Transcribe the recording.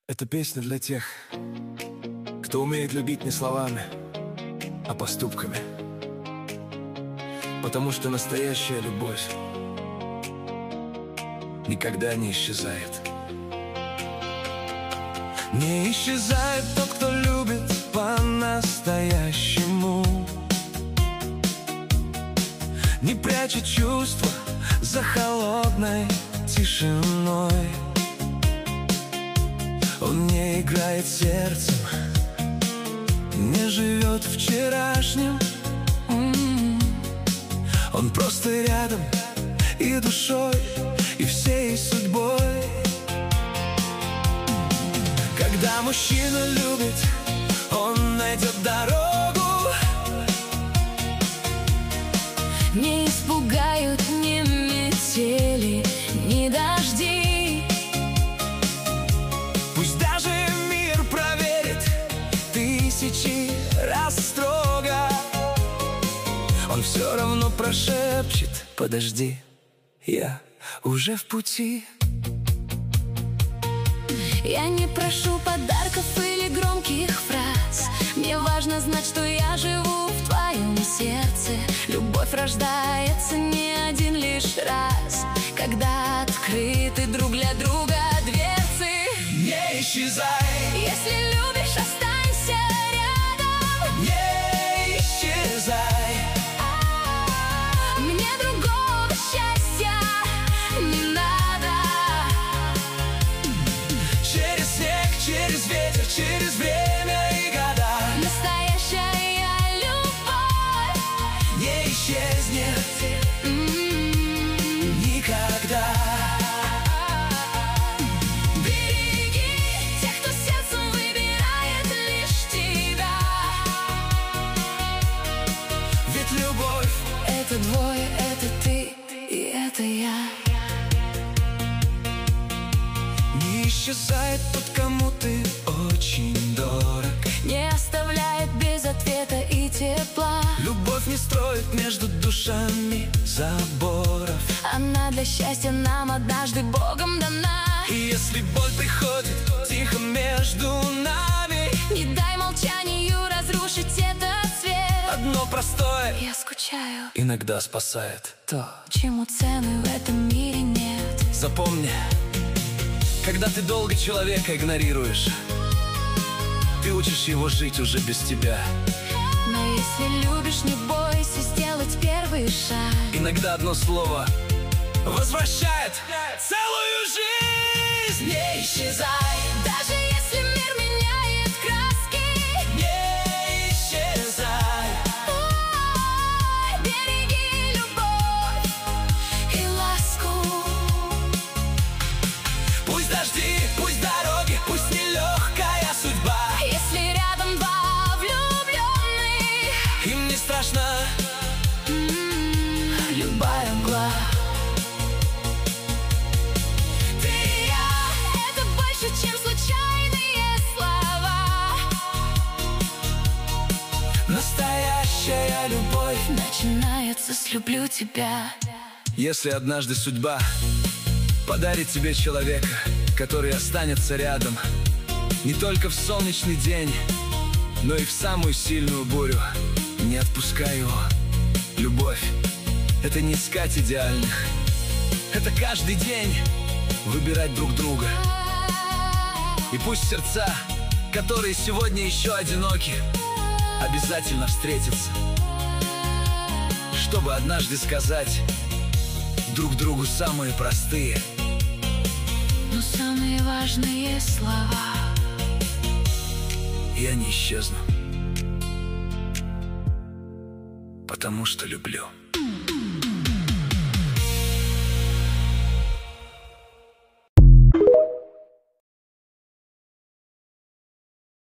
Это песня для тех, кто умеет любить не словами, а поступками. Потому что настоящая любовь никогда не исчезает. Не исчезает тот, кто любит по-настоящему, не прячет чувства за холодной тишиной. Он не играет сердцем, не живет вчерашним. Он просто рядом и душой, и всей судьбой. Когда мужчина любит, он найдет дорогу. Не испугают ни метели, ни дожди. Пусть даже мир проверит тысячи раз строго, он все равно прошепчет: подожди, я уже в пути. Я не прошу подарков или громких фраз. Мне важно знать, что я живу в твоем сердце. Любовь рождается не один лишь раз, когда открыты друг для друга дверцы. Не исчезай, если любишь, останься рядом. не исчезай. Мне другого счастья не надо. Через снег, через ветер, через время и года Настоящая любовь не исчезнет никогда. Береги тех, кто сердцем выбирает лишь тебя. Ведь любовь — это двое, это ты и это я. не исчезает тот, кому ты очень дорог. Не оставляет без ответа и тепла. Любовь не строит между душами заборов. Она для счастья нам однажды Богом дана. И если боль приходит тихо между нами, Не дай молчанию разрушить этот свет. одно простое Я скучаю, иногда спасает. То чему цены в этом мире нет. запомни, когда ты долго человека игнорируешь, ты учишь его жить уже без тебя. Но если любишь, не бойся сделать первый шаг. Иногда одно слово возвращает целую жизнь. Не исчезай, Даже если мир меняет краски, не исчезай. ой, береги любовь и ласку. Пусть дожди, пусть дороги, пусть нелегкая судьба, Если рядом два влюбленных, им не страшно любая мгла. Ты и я — это больше, чем случайные слова. настоящая любовь. Начинается с «люблю тебя». Если однажды судьба подарит тебе человека, который останется рядом не только в солнечный день, но и в самую сильную бурю, не отпускай его. Любовь — это не искать идеальных, это каждый день выбирать друг друга. И пусть сердца, которые сегодня еще одиноки, обязательно встретятся, чтобы однажды сказать друг другу самые простые, Но самые важные слова. я не исчезну, потому что люблю.